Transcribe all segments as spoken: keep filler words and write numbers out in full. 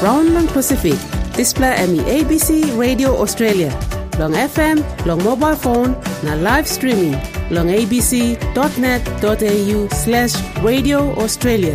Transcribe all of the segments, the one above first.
Brown lang Pacific. Display M E A B C Radio Australia. Long F M, long mobile phone, na live streaming. Long abc.net.au slash Radio Australia.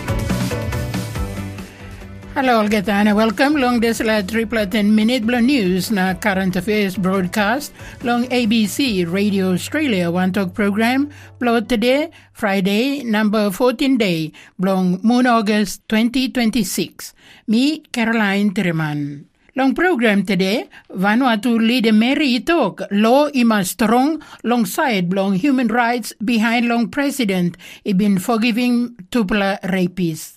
Hello, Olgetana. Welcome. Long this la triple ten minute blow news na current affairs broadcast. Long A B C Radio Australia one talk program. Blow today, Friday, number fourteen day. Blow Moon August twenty twenty-six. Me, Caroline Tiriman. Long program today, Vanuatu leader Mary talk law ima strong alongside long human rights behind long president he been forgiving tupla rapists.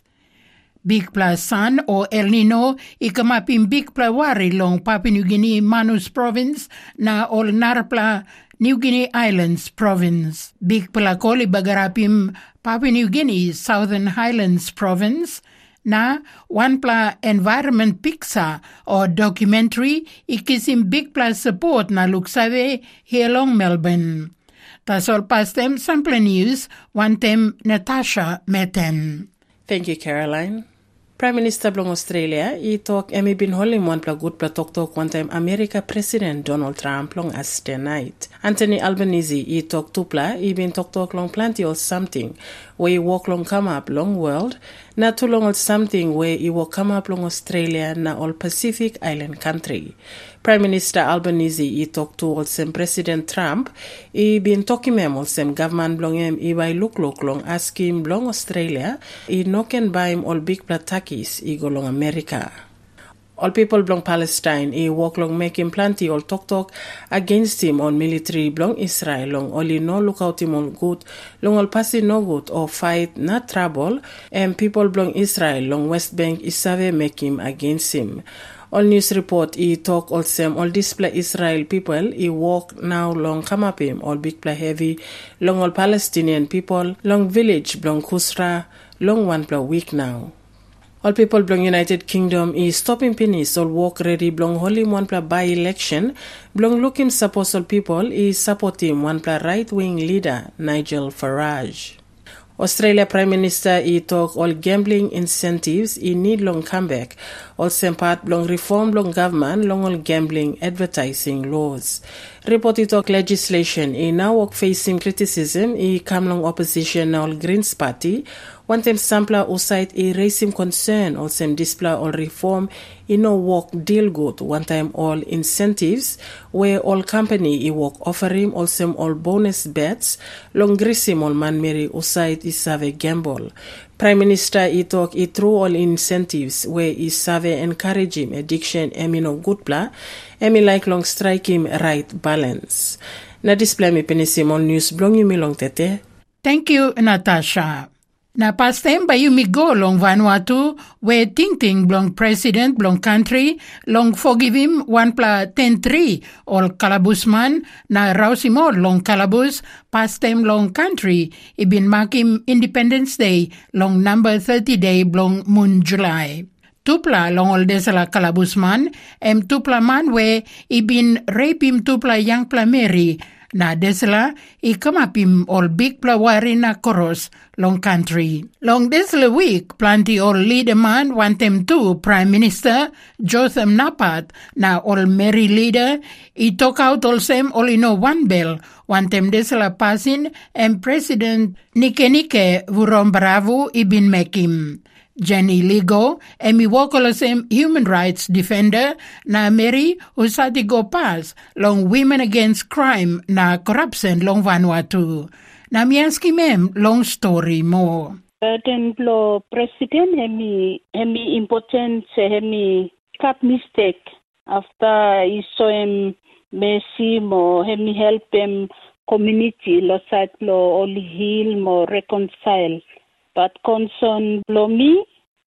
Big Plus Sun or El Nino ikamapim Big Pla Wari long Papua New Guinea Manus Province na ol Narpla New Guinea Islands Province. Big Pla Koli bagarapim Papua New Guinea Southern Highlands Province na one pla environment picture or documentary ikisim Big Pla support na luksave here long Melbourne. Tasol past them sample news one tem Natasha Meten. Thank you, Caroline. Prime Minister Blong Australia, he talk emi bin holding one pla good pla talk talk one time America President Donald Trump long as the night. Anthony Albanese, he talk two pla, he been talk talk long plenty or something, where he walk long come up long world, not too long or something where he will come up long Australia na all Pacific Island country. Prime Minister Albanese, he talk to also President Trump, he been talking him also government blong him, he by look look long ask him blong Australia, he no can buy him all big platakis, he go long America. All people belong Palestine, he walk long make him plenty all talk talk against him on military belong Israel long only no look out him on good, long all pass no good or fight not trouble, and people belong Israel long West Bank isave make him against him. All news report he talk also all display Israel people he walk now long come up him all big play heavy long all Palestinian people long village belong Kusra long one play week now. All people belong United Kingdom is stopping pennies all walk ready belong holy one pla by election belong looking support all people is supporting one pla right wing leader Nigel Farage. Australia Prime Minister he talk all gambling incentives he need long comeback. Also part belong reform long government long all gambling advertising laws. Report he talk legislation he now work facing criticism he come long opposition now Greens Party. One time sampler who cite a raising concern also display all reform he no work deal good one time all incentives where all company he work offer him also all bonus bets long grisim all man Mary who cite is have a gamble. Prime Minister he talk he through all incentives where he save encourage him addiction emi no good pla emi like long strike him right balance. Na display me penisimon news blong you me long tete. Thank you, Natasha. Na past time ba you go long Vanuatu where ting ting blong president blong country long forgive him one pla ten three all kalabusman na rausimo long kalabus past time long country he been mark him Independence Day long number thirty day blong moon July. Tupla long all desala kalabusman em tupla man where he been rape him tupla young pla Mary na desla i come up him all big pla wari na koros long country. Long desla week plenty all leader man want them to Prime Minister Jotham Napat na all Mary leader i talk out all same all in no one bell want them desla passing and President Nike Nike Vuron Bravo i been make him. Jenny Ligo, emi wokolosem human rights defender na Mary usati go pass long women against crime na corruption long Vanuatu. Na mianski mem long story more. Den blo president hemi hemi important hemi cut mistake after iso em Messi mo hemi help em community lo site lo only heal mo reconcile. But concern below me,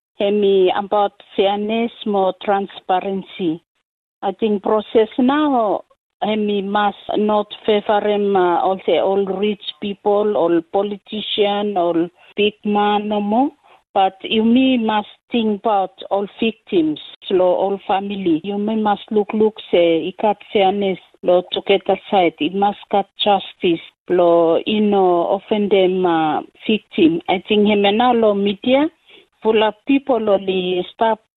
hemi about fairness, more transparency. I think process now, hemi must not favor him, uh, also all rich people, all politicians, all big man no more. But you may must think about all victims, lo all family. You may must look, look, say, ikat fairness, lo to get aside. It must cut justice. Lo you know often them uh, victim. I think him now lo media full of people only stop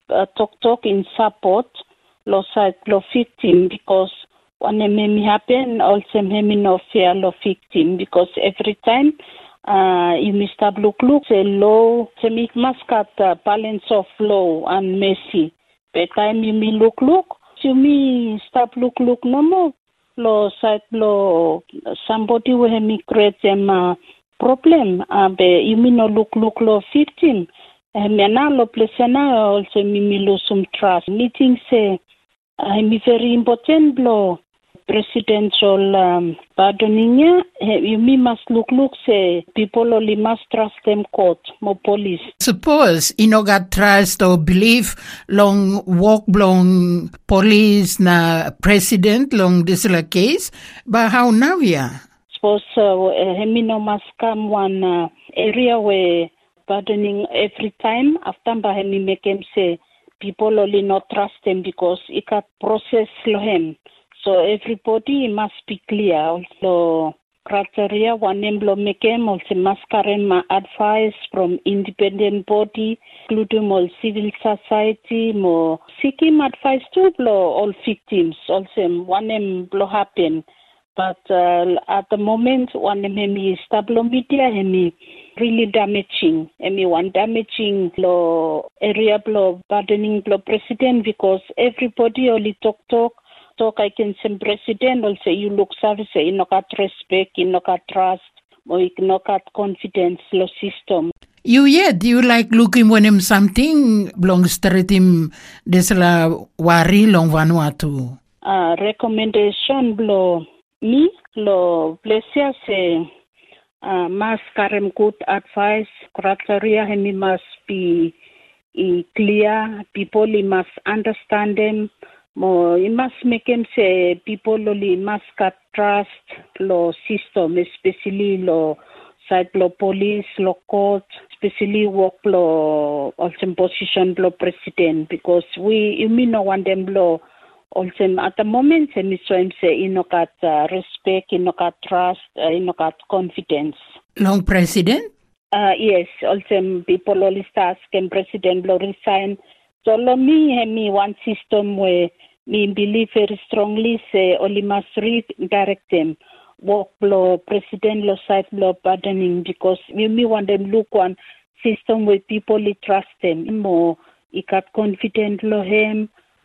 uh, talk talk in support lo side lo victim because when me happen also me no fear lo victim because every time uh, you must have look look the law to make mascot uh, balance of law and mercy. By time you me look look you me stop look look no more lo side lo somebody will me create them uh, problem uh, be you me no look look lo victim. Me na lo place na also me me lose some trust. Meeting say uh, me very important lo presidential um, pardoning. Uh, you me must look look say people only must trust them court more police. Suppose you no got trust or believe long walk long police na president long this la case, but how now yeah? Suppose uh, me no must come one uh, area where pardoning every time after me make him say people only not trust him because it can process him. So everybody must be clear. Also criteria one name blow make him also must carry my advice from independent body, including all civil society, more seeking advice to blow all victims. Also one name blow happen. But uh, at the moment, one of them is stable media, and really damaging. And one damaging the area blow burdening the president because everybody only talk talk talk. I can say president also you look service, you not got respect, you not got trust, or you not got confidence the system. You yet you like looking when him something belongs to him. This la worry long Vanuatu. Uh, recommendation blow. Me, lo pleasure say, uh, must carry good advice, criteria, he must be uh, clear, people he must understand them, more, he must make him say, people only must got trust, lo system, especially lo side lo police, lo court, especially work lo, also position lo president, because we, you mean no one them lo, also, at the moment, I say, you know, got uh, respect, you know, got trust, uh, you know, got confidence. Long president? Uh, yes, also people always ask and president will resign. So, lo me, me one system where me believe very strongly say only must redirect them. Work law, president law, side law, pardoning because we me want them look one system where people trust them more. You got confident law him.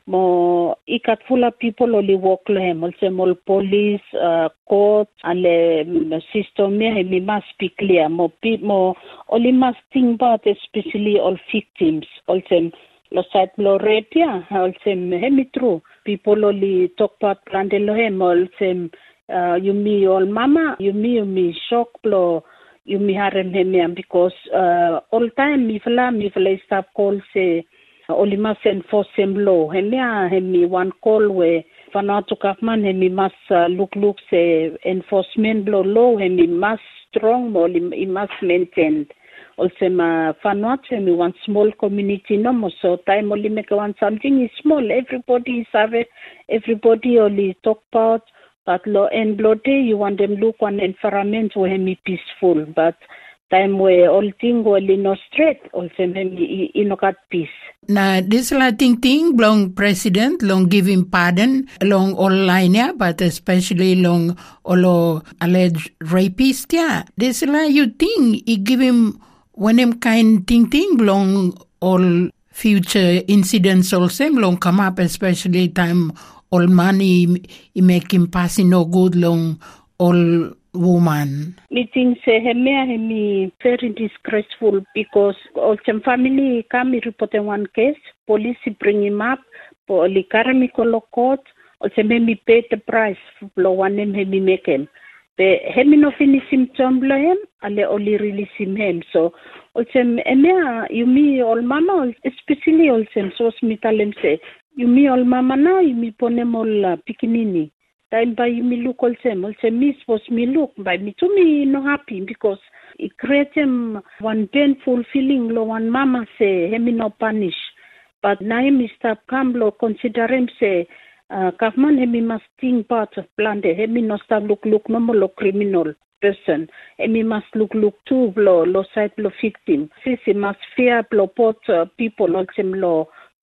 Mo ikat full of people only work lehem also more police uh, court and the system me me must be clear mo people only must think about especially all victims also lo side lo retia also me true people only talk about plan de lehem also uh, you me all mama you me you me shock lo you me harem him because uh, all time me fla me fla stop call say only must enforce him law. Hemi hemi one call where Vanuatu government hemi must uh, look look say enforcement law law hemi must strong more he must maintain. Also ma Vanuatu hemi one small community no more so time only make one something is small. Everybody is have it. Everybody only talk about but law and law day you want them look one environment where hemi peaceful but time where all things were no straight also hemi in no got peace. Na this la ting ting long president long give him pardon long all line yeah, but especially long all alleged rapist yeah. This la you think he give him when him kind ting ting long all future incidents also long come up especially time all money he make him passing no good long all woman. Meeting say hemi hemi very disgraceful because all some family come report one case, police bring him up, police carry me to court, also hemi pay the price for one name hemi make him. The hemi no finish symptom lo him, ale only release him. So also hemi you me all mama especially also so hospital him say you me all mama na you me ponem all pikinini. Time by me look also, also me supposed me look by me to me no happy because it creates him one painful feeling lo one mama say him no punish. But now him stop come lo consider him say uh, government him must think part of plan de him no stop look look no more lo criminal person. Him must look look too lo lo side lo victim. Since he must fear lo pot uh, people also lo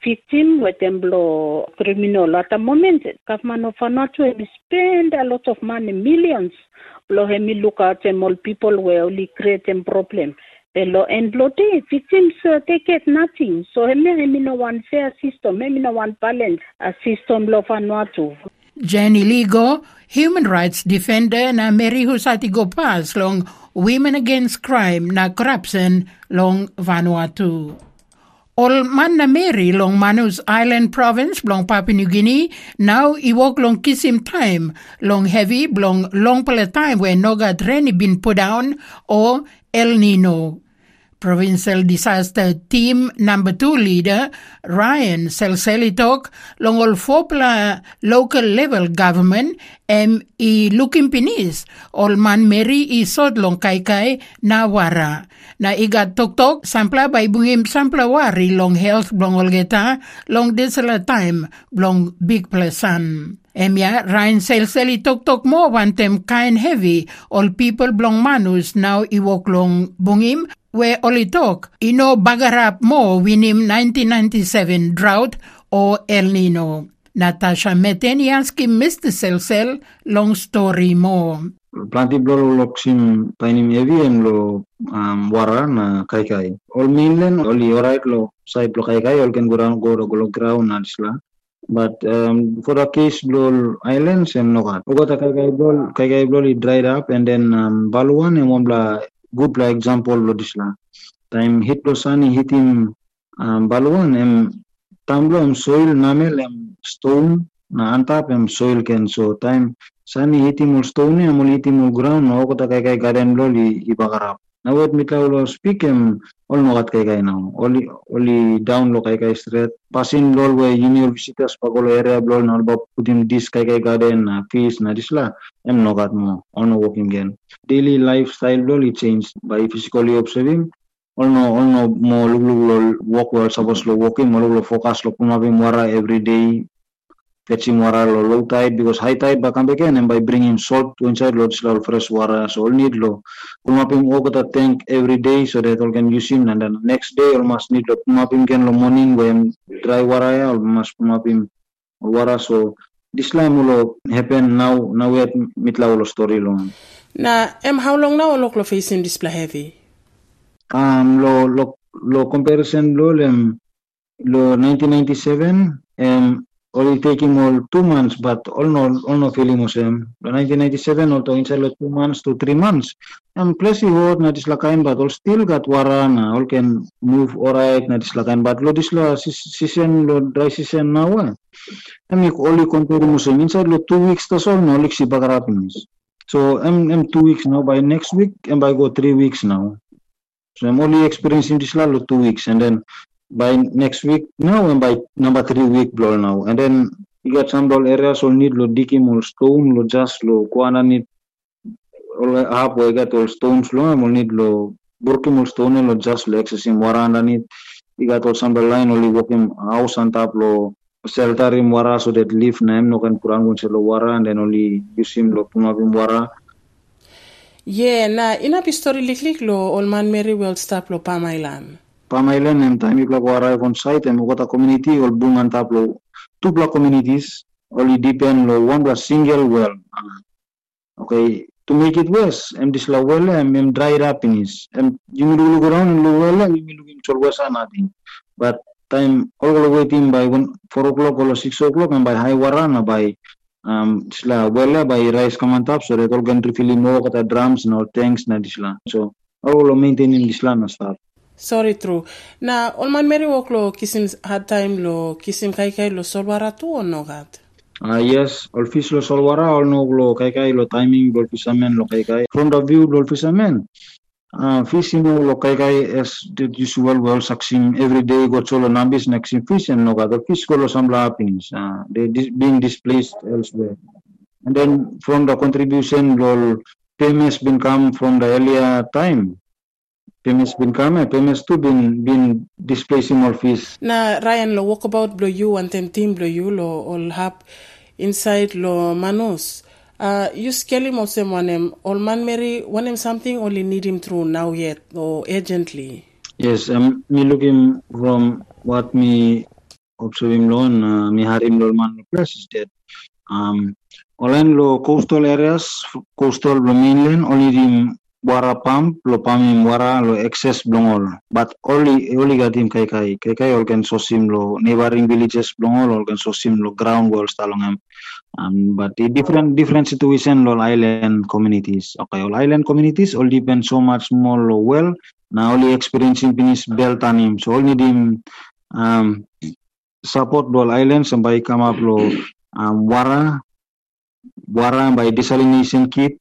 victim with them blow criminal. At the moment, government of Vanuatu we spend a lot of money, millions. Blow him look at them all people where only create them problem. The law and blow the victims uh, they get nothing. So him him no one fair system, him no one balance a system lo Vanuatu. Jenny Ligo, human rights defender na Mary Husati Gopas long Women Against Crime na corruption long Vanuatu. All man na Mary long Manus Island province long Papua New Guinea now iwok long kisim time long heavy long long pala time where noga rainy been put down or El Nino. Provincial Disaster Team Number Two Leader Ryan Selselitok long all fopla local level government em I looking pinis all man Mary I sod long kai kai na wara na igat tok tok sampla by bungim sampla wari long health blong olgeta long desala time blong big plesan. Emya Ryan Selseli tok tok mo wantem kain heavy all people blong manus now iwok long bungim where only talk, ino bagarap mo winim nineteen ninety-seven drought or El Nino. Natasha Meteniansky Mister Selsel, long story mo. Planti blol loksim painim heavy em lo um, wara na kai kai. All mainland, only alright lo side lo kai kai, all can go around go to go ground na disla. But um, for the case blol islands em no kat. Ogota kai kai blol kai kai blol it dried up and then um, Baluan em wambla good like example lo disla. Time hit lo sani hit him um, Baluan em tamblo em soil namel em stone na antap em soil ken so time sani hit him stone em hit him ground no ko ta kai kai garden lo li ibagarap. Now what mitla lo speak em all no kat kai kai now. Only only down lo kai kai straight passing lo where junior visitors pagolo area blo na ba putin this kai kai garden na fish na disla em no kat mo on walking again. Daily lifestyle lo change by physically observing all no all no mo luglo walk well suppose lo walking mo luglo focus lo pumabi muara every day fetching water lo low tide because high tide ba come again and by bringing salt to inside lo disla fresh water so all need lo pumaping over the tank every day so that all can use him and then next day almost need lo pumaping can lo morning when dry water ya almost pumaping water so disla mo lo happen now now we at mitla lo story lo na em how long now lo lo facing display heavy um lo lo lo comparison lo lem lo nineteen ninety-seven um only taking all two months but all no all no feeling mo sem lo nineteen ninety-seven all to inside lo two months to three months um plus you na disla kain but all still got wara na all can move alright na disla kain but lo disla season lo dry season now eh em only compare mo sem inside lo two weeks to so no like si bagarapins so I'm I'm two weeks now by next week and by go three weeks now so I'm only experiencing this lo two weeks and then by next week now and by number three week blow now and then you got some doll areas all need lo dikim all stone lo just lo kuana need all up we got all stones lo all need lo burkim all stone lo just lo accessing waranda need you got all some line only walking house on top lo shelterim wara so that live na no kan kurang kun selo wara and then only use him lo pumapim wara yeah na ina pistori liklik lo all man Mary will stop lo Pamailan Pamailan and time you wara on site and kota community all bungan tap lo two block communities only depend lo one was single well okay to make it worse em disla well em em dry up in is em you will go around and lo well you will looking cholwasa nothing but time all the way team by one four o'clock or six o'clock and by high warana by um disla well by rice command top so that all can refill more kata drums and all tanks na disla so all lo maintaining disla na start sorry true na all man Mary walk lo kisim had time lo kisim kai kai lo solwara tu or no gat ah uh, yes all fish lo solwara all no lo kai kai lo timing lo fisherman lo kai kai from the view lo fisherman Uh, fishing lo kai kai as the usual well succeeding every day got solo nambis next in fish and no other fish ko lo samla happenings uh, they dis- being displaced elsewhere and then from the contribution lo famous been come from the earlier time famous been come and famous too been been displacing all fish na Ryan lo walk about blow you and them team blow you lo all hap inside lo manus Uh, you scale him also one all man Mary one him something only need him through now yet or urgently. Yes, um, me looking from what me observing lo na miharim lo man place is that um olen lo coastal areas, coastal lo mainland only dim wara pump lo pamim wara lo excess blongol, but only only gatim kai kai kai kai all can sosim lo neighboring villages blongol all can sosim lo ground walls talongam. Um, but the different different situation lo island communities. Okay, all island communities all depend so much more lo well. Now only experiencing finish belt tanim, so only dim um support lo island sampai come up lo um, wara wara by desalination kit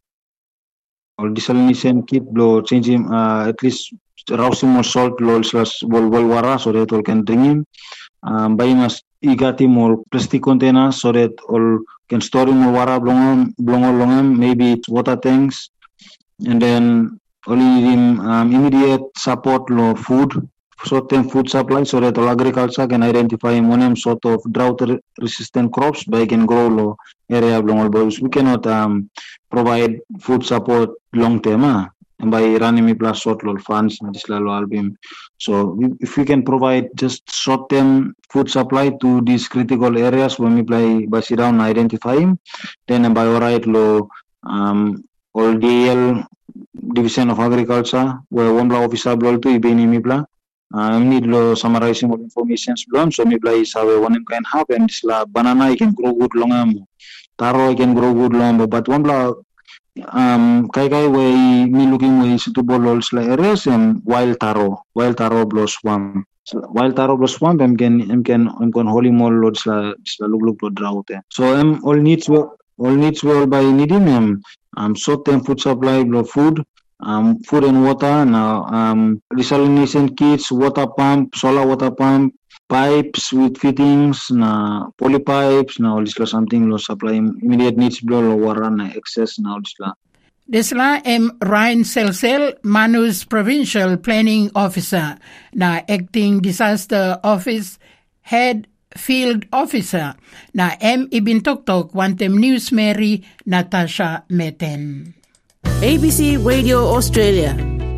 or desalination kit lo changing uh, at least rousing more salt lo slash wal wal wara so that all can drink him. Um, by mas igati more plastic containers so that all can store more wara blongom blongol longam, maybe it's water tanks, and then only in um, immediate support lo food, short-term food supply so that all agriculture can identify one sort of drought-resistant crops by can grow lo area blongol. But we cannot um, provide food support long-term. Ah? And by running me plus short low funds, album. So if we can provide just short-term food supply to these critical areas when we play by sit down identify him, then by alright low um all D L Division of Agriculture where one blah officer blow to ibini me blah. I need lo summarizing of information belum so me play is how one can happen. This la banana I can grow good long taro I can grow good long but one blah um kai kai way me looking way suitable also areas and wild taro wild taro blow swamp so, wild taro blow swamp em can em can em can holy mall loads la look look to drought so em all needs all needs well by needing em um short term food supply blow food um food and water now um desalination kits, water pump, solar water pump, pipes with fittings na poly pipes na all this la something lo supply immediate needs blow lo water na excess na all this la. Desla M. Ryan Selsel, Manus Provincial Planning Officer na Acting Disaster Office Head Field Officer na M. Ibn Toktok Wantem News Mary Natasha Meten. A B C Radio Australia.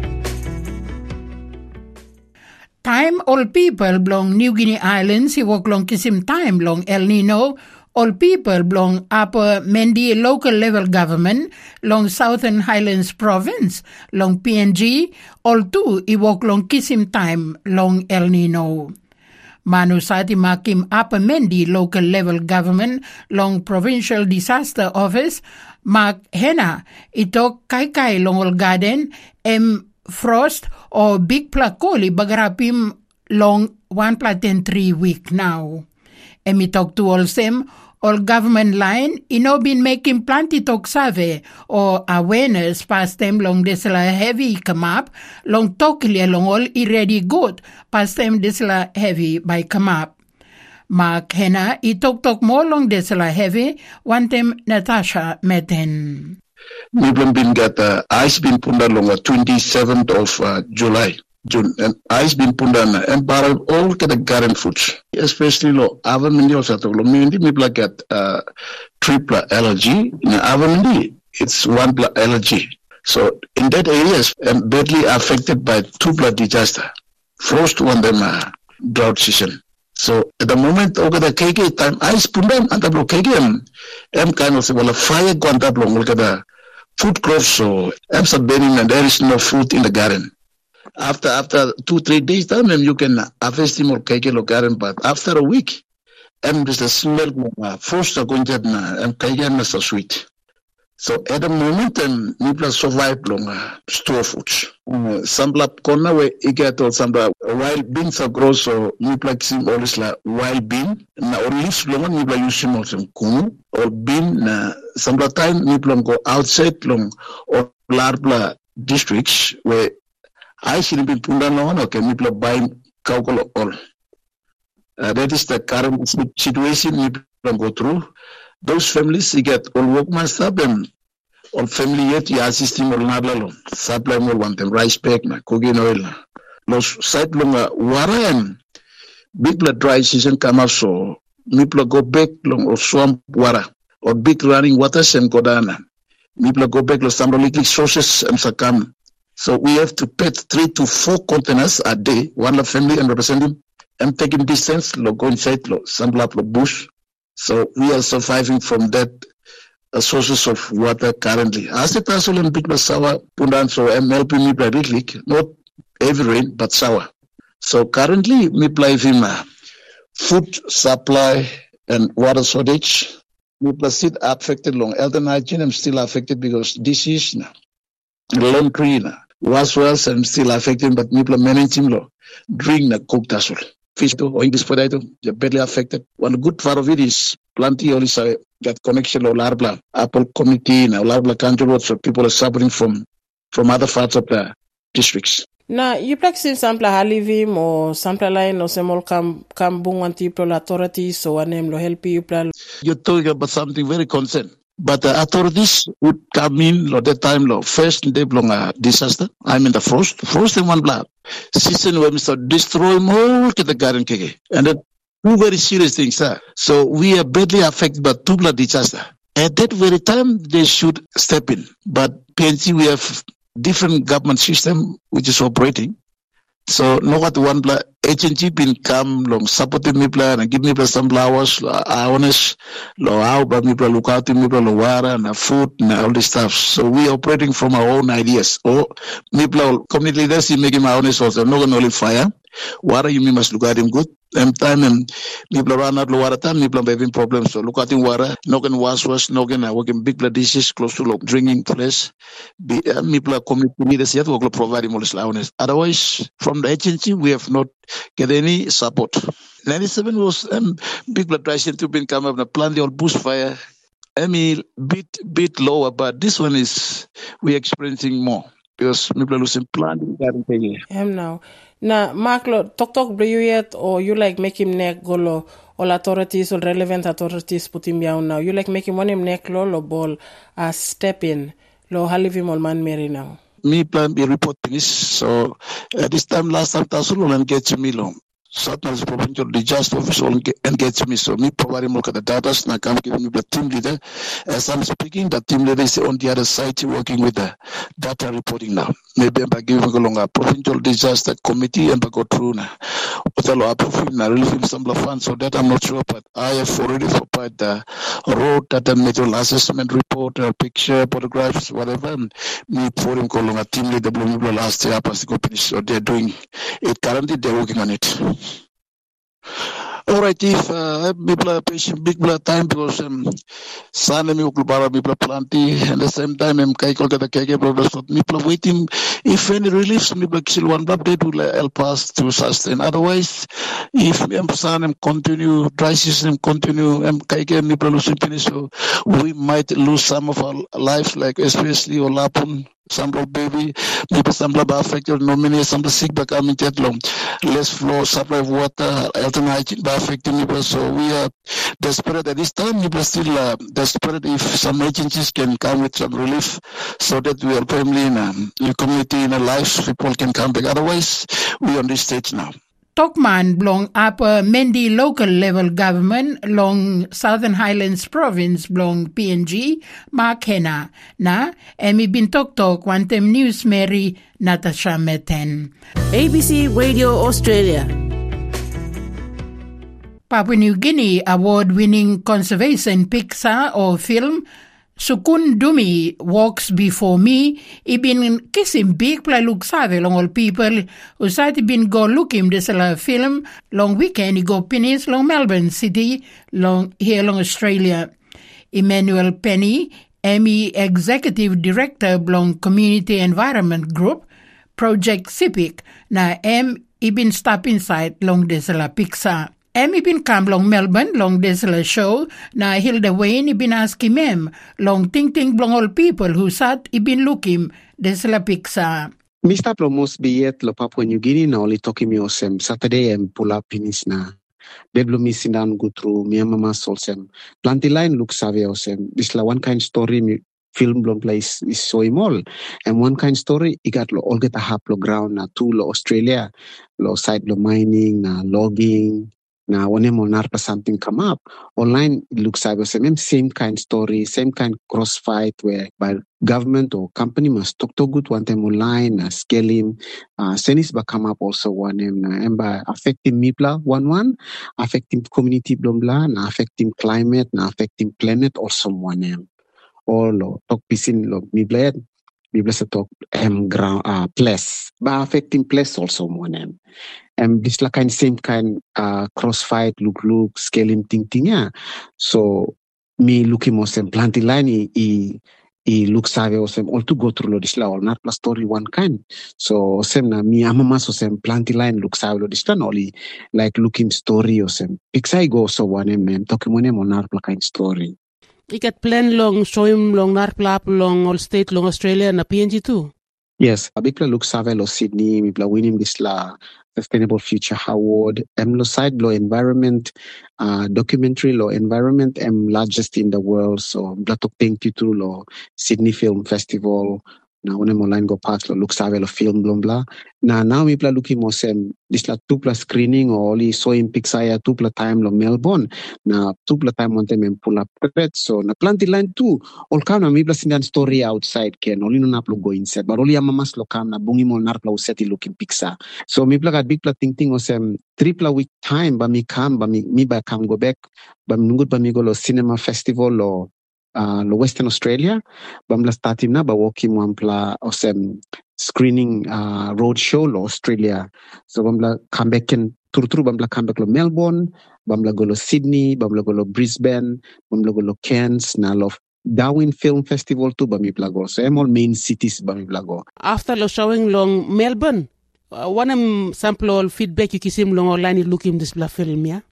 Time all people belong New Guinea Islands, he walk long kisim time long El Nino, all people belong Upper Mendi local level government, long Southern Highlands province, long P N G, all two he walk long kisim time long El Nino. Manu Sati Makim Upper Mendi local level government, long provincial disaster office, Mark Hena, itok kai kai long all garden, M. Frost or Big Placoli bagarapim long one platen three week now. And me talk to all them, all government line, you know been making plenty talk survey or awareness past them long this la heavy come up, long talk long all already good, past them this la heavy by come up. Mark Hena, he talk talk more long this la heavy, one time Natasha Meten. We've been got uh, ice been punda long the twenty-seventh of uh, July, June, and ice been punda na and para all get the garden foods, especially lo avamindi also to lo mindi me like get uh triple allergy na avamindi it's one blood allergy. So in that areas um, badly affected by two blood disaster, frost one them uh, drought season. So at the moment over the K K time ice punda and the K K M M kind of say well a fire gone up long look at the food crops so I'm burning and there is no food in the garden. After after two, three days time you can harvest more cake in the garden, but after a week I'm just a smell first going to and cake is so sweet. So at the moment um people survive long uh, store foods. Uh, some corner where you get or some wild beans are grow so you like sim always like wild bean na or leaves long you like use some some kunu or bean na some time you go outside long or large districts where I should be put on okay people buy cocoa all. Uh, that is the current situation we go through. Those families you get all workman stuff and all family yet you assist him or not supply more want them rice pack na cooking oil. Los side long water and big dry season come up so people go back long or swamp water or big running waters and go down. People go back to some liquid sources and succumb. So we have to pet three to four containers a day, one family and representing I'm taking distance, lo go inside, lo sample up lo bush. So we are surviving from that uh, sources of water currently. As it also in big sour pundan, so I'm helping me by leak, not heavy rain, but sour. So currently, me play him uh, food supply and water shortage. Me plus it affected long. Elder hygiene, I'm still affected because disease, laundry, wash wells, I'm still affected, but me plus managing law. Drink na cooked as well. Fish to or English potato, you're badly affected. One good part of it is plenty only say that connection of Larbla, Apple community, now Larbla country road, so people are suffering from from other parts of the districts. Na you practice sample halivim or sample line or semol kam kam bung people authorities so one lo help you plan. You're talking about something very concerned. But the authorities would come in at that time, lo, first day belong a disaster. I mean the frost, frost in one blood. Season where Mister destroy more to the garden keke. And that two very serious things, sir. So we are badly affected by two blood disaster. At that very time, they should step in. But P N C, we have different government system which is operating. So no what one blood agency been come long supporting me plan and give me some flowers, awareness, lo how but me look out to me lo water and food and all this stuff. So we operating from our own ideas. Oh, me community leaders making my own source. I'm not gonna only fire. Water you must look at him good. Them time and people run out of water time, people having problems. So look at him water, no can wash wash, no can work in big blood dishes close to like drinking place. Be people community leaders yet will provide him all this allowance. Otherwise, from the agency we have not get any support. ninety-seven was um, big blood pressure to be come up and plan the old bushfire. I mean, bit bit lower, but this one is we experiencing more because people are losing planting. Him now. Na Mark lo talk talk do you yet or you like make him neck go lo all authorities or relevant authorities put him down now. You like make him one him neck lo lo ball uh, step in lo halivim him all man Mary now. Me plan be reporting this so uh, this time last time Tasulu and get to me long. Sometimes provincial disaster officer engage me. So me provide him look at the data and I come giving me the team leader. As I'm speaking, the team leader is on the other side working with the data reporting now. Maybe I'm giving along a provincial disaster committee and go through now. But I'll approve now, relieve some funds. So that I'm not sure, but I have already provided the road data material assessment report, uh, picture, photographs, whatever. And me for him along a team leader last year past the company. So they're doing it currently, they're working on it. All right, if uh, people are patient, big blood time because um, son and me ukubara people plenty, and the same time I'm kai kolkata keke brothers but people waiting. If any reliefs, me still one blood they will help us to sustain. Otherwise, if me son and continue dry season continue, I'm kai ke me losing finish, so we might lose some of our lives, like especially Olapun. Some of baby, maybe some of affected, no many, some of sick, but coming jet long. Less flow, supply of water, health and hygiene by affecting people. So we are desperate at this time. People are still uh, desperate if some agencies can come with some relief so that we are family in a community in a life, people can come back. Otherwise, we are on this stage now. Tokman belong upper Mendi local level government long Southern Highlands province belong P N G Mark Hena na emi bin tok tok wantem news Mary Natasha Meten. A B C Radio Australia. Papua New Guinea award-winning conservation picture or film Sukun Dumi Walks Before Me. Ibin kissing big play look save long all people who said been go look him this a film long weekend he go finish long Melbourne City long here long Australia. Emmanuel Penny, Emmy Executive Director long Community Environment Group Project Cipic na M ibin stop inside long this a picture. Emi bin kam long Melbourne long desla show na Hilda Wayne ibin ask him long ting ting blong all people who sat ibin look him desla picture. Mista plomos biyet lo Papua New Guinea na oli toki mi osem Saturday em pula pinis na. Deblo mi sindan gutru mi mama solsem. Planti line look save osem. Bisla one kind story mi film blong place is so imol. And one kind story igat lo olgeta hap lo ground na tu lo Australia lo side lo mining na logging. Now, whenever narpa something come up, online it looks like the same, same kind story, same kind crossfight where by government or company must talk to good one time online, uh, scaling, uh, senis ba come up also one name, and by affecting mipla one one, affecting community blah blah, na affecting climate, na affecting planet also one name. All lo talk pisin lo mibla, mibla sa talk em ground uh, place, ba affecting place also one name. And this like kind same kind uh, crossfight look look scaling thing thing yeah. So me looking more sem planting line i i, I look save or sem all to go through lo this la all not plus story one kind. So sem na me amama so sem planting line look save lo this la only like looking story or sem pixai go so one em talking one em on not kind story. Ikat plan long show him long nar plap long all state long Australia na P N G too. Yes, abikla look save lo Sydney mi bla winning this la Sustainable Future Award, M lo side lo environment, uh, documentary lo environment, M largest in the world. So blatok thank you to lo Sydney Film Festival. Na one mo line go past lo look save lo film blah blah. Na now mi pla looking mo sem this la two plus screening or only so in Pixaya two plus time lo Melbourne. Na two plus time one time pull up pet. So na planti line two. All come na mi pla sindan story outside ken only no na plo go inside. But only amamas lo kam na bungi mo nar pla useti looking Pixar. So mi pla kat big pla ting ting o sem triple week time ba mi kam ba mi mi ba kam go back ba mi nungut ba mi go lo cinema festival lo Uh, lo Western Australia, bamla starting na ba walking wampla osem screening uh, road show lo Australia. So bamla come back and turu turu bamla come back lo Melbourne, bamla go lo Sydney, bamla go lo Brisbane, bamla go lo Cairns, na lo Darwin Film Festival tu bami plago. So em all main cities bami plago. After lo showing long Melbourne, uh, one em sample feedback you kisim long online looking this bla film ya.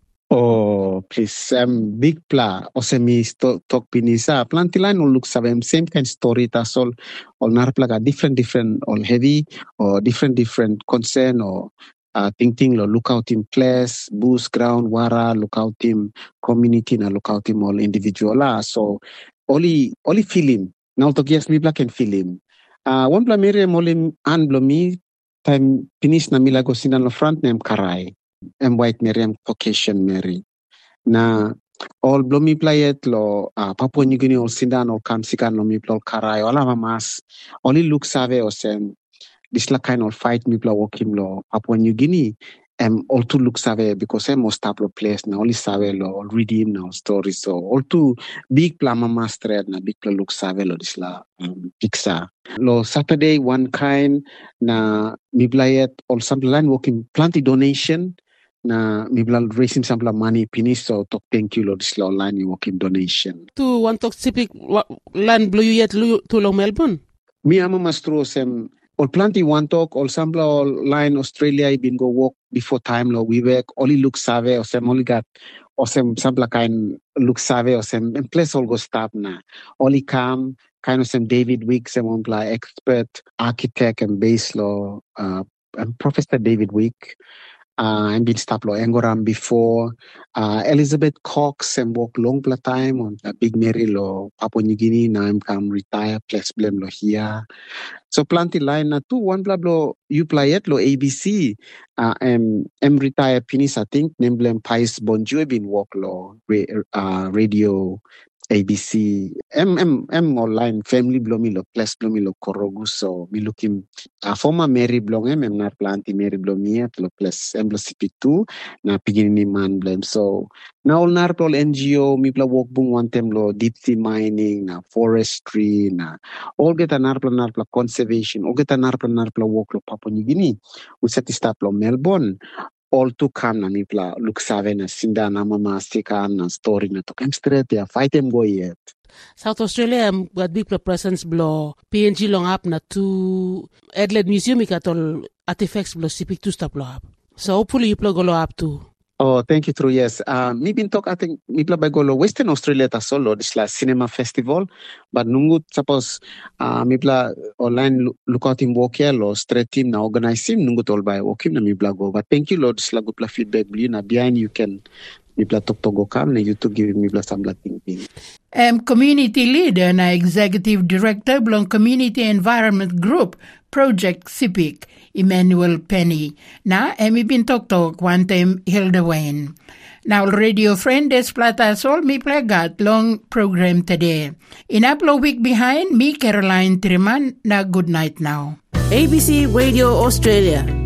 Oh, please, um, big pla, osemi talk pinisa, plantiline or look savem, same kind story, that's all, all narplaga, different, different, all heavy, or different, different concern, or uh, thinking, or look out in place, boost, ground, wara, look out in community, na look out in all individual, la. So, only, only feeling, now to yes, me black and feeling. Uh, one pla mere molim an blomi, time pinis na milago sinan lo front name karai. And white Miriam Caucasian Mary. Na all blomi playet lo uh, Papua New Guinea or Sindan or Kamsikan no miplo karai all of mas only look save or sem this la kind of fight miplo walking lo Papua New Guinea and all to look save because I'm most stable place na only save lo all redeem now stories so all to big plama master na big pla look save lo this la um, Pixar. Lo Saturday one kind na miplayet all some line walking plenty donation. Na mibla raising some money pinis so talk thank you lo this law line you work in donation. To one talk typic land blue yet to long Melbourne. Mi ama mastro sem all plenty one talk all some line Australia I been go walk before time lo we work only look save or sem only got or sem some kind look save or sem and place all go stop na only come kind of some David Wick some one expert architect and base law uh and Professor David Wick. Uh, I've been stopped lo Engoram before. Uh, Elizabeth Cox and walk long pla time on a big Mary lo Papua New Guinea. Now I'm come retire plus blame lo here. So planty line na two one blah blah you play it lo A B C. Uh, em em retire pinis I think name blame Pais Bonjour been walk lo uh, radio. A B C, M M M online family blomi lo plus blomi lo korogu so mi looking uh, former Mary blong M M nar planti Mary blomi at lo plus M lo C P two na pigin ni man blame so na all nar pol N G O mi pla walk bung one time lo deep sea mining na forestry na all get an nar pla nar pla conservation all get an nar pla nar pla walk lo Papua New Guinea we set stop lo Melbourne. All to come na mi pla look save na sinda na mama stika na story na to come straight ya fight them go yet. South Australia got big presence blo P N G long up na to Adelaide Museum ikatol artifacts blo C P two stop lo up. So hopefully you plug go up too. Oh, thank you, true. Yes. Uh, me been talk, I think, me play by golo Western Australia ta solo, this la cinema festival. But nungut, suppose, uh, me play online look out in walk here, lo straight team na organize him, nungut all by walk him na me play go. But thank you, Lord, this la good play feedback, you na behind you can, me play talk to go come, na you to give me play some black thing. Um, community leader na executive director belong Community Environment Group, Project Sipik, Emmanuel Penny. Na emi bin tok tok one time Hilda Wayne. Now radio friend des plata sol mi plegat long program today. In upload week behind me Caroline Triman na good night now. A B C Radio Australia